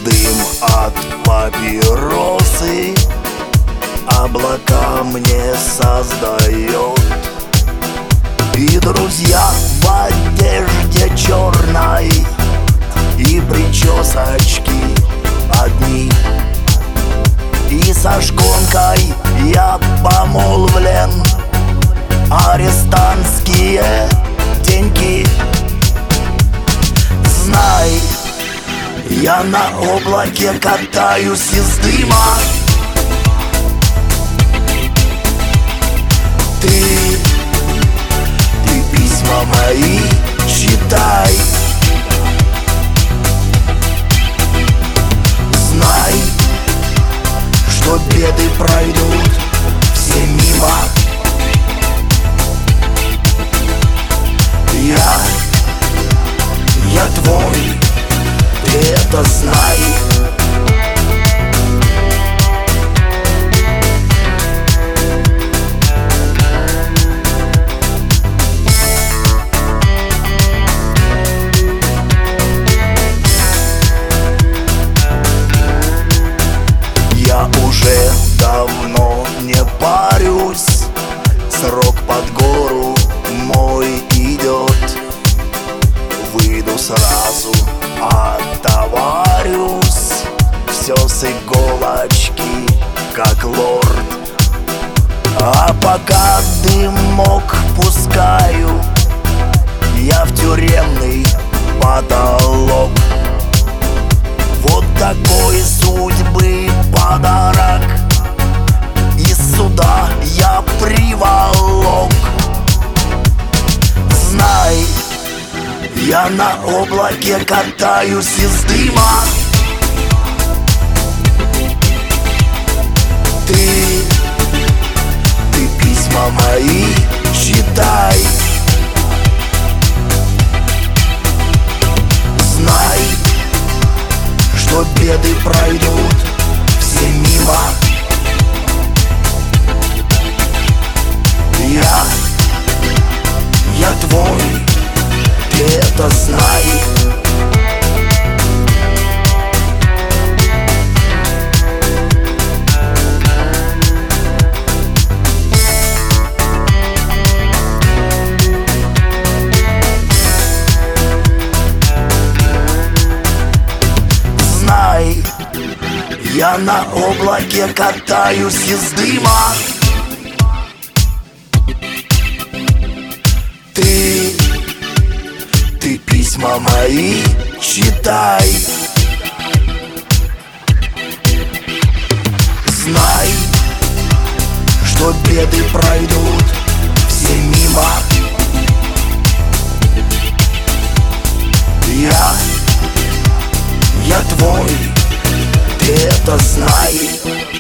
дым от папиросы облака мне создает. И друзья в одежде черной, и причесочки одни, и со шконкой я помолвлен. Арестантские деньги. Знай, я на облаке катаюсь из дыма. Ты письма мои читай. Знай, что беды пройдут все мимо. Я твой, ты это знай. Я уже давно не парюсь, срок под гору мой идет. Выйду сразу, отоварюсь, все с иголочки, как лорд. А пока дымок пускаю, я в тюремный потолок. Вот такой судьбы подарок из суда я приволок. Знай, я на облаке катаюсь из дыма. Ты письма мои читай. Знай, что беды пройдут все мимо. Я твой, ты это знай. Знай, я на облаке катаюсь из дыма. Ты письма мои читай. Знай, что беды пройдут все мимо. Я твой, ты это знай.